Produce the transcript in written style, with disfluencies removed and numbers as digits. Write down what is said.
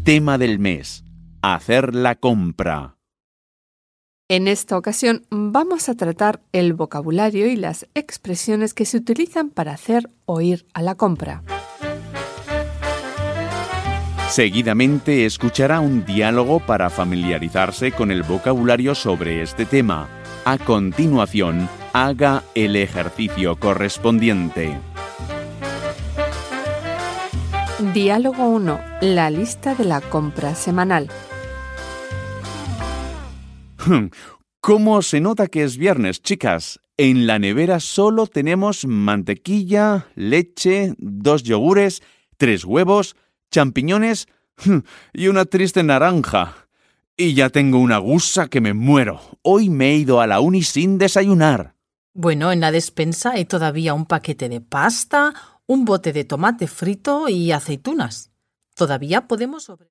Tema del mes: hacer la compra. En esta ocasión vamos a tratar el vocabulario y las expresiones que se utilizan para hacer o ir a la compra. Seguidamente escuchará un diálogo para familiarizarse con el vocabulario sobre este tema. A continuación, haga el ejercicio correspondiente. Diálogo 1. La lista de la compra semanal. ¿Cómo se nota que es viernes, chicas? En la nevera solo tenemos mantequilla, leche, 2 yogures, 3 huevos, champiñones y una triste naranja. Y ya tengo una gusa que me muero. Hoy me he ido a la uni sin desayunar. Bueno, en la despensa hay todavía un paquete de pasta, un bote de tomate frito y aceitunas. Todavía podemos